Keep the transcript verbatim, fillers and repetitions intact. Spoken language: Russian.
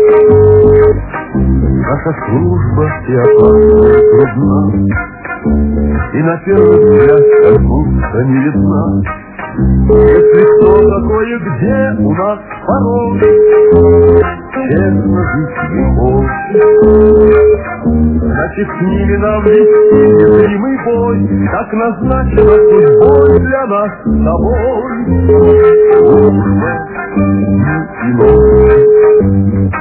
Наша служба и опасна, трудна, и на первый взгляд конкурса не видна. Если кто такое, где у нас порой честно жить не хочет, значит, с ними нам вести незримый бой, как назначено судьбой для нас с тобой. Служба и ночь,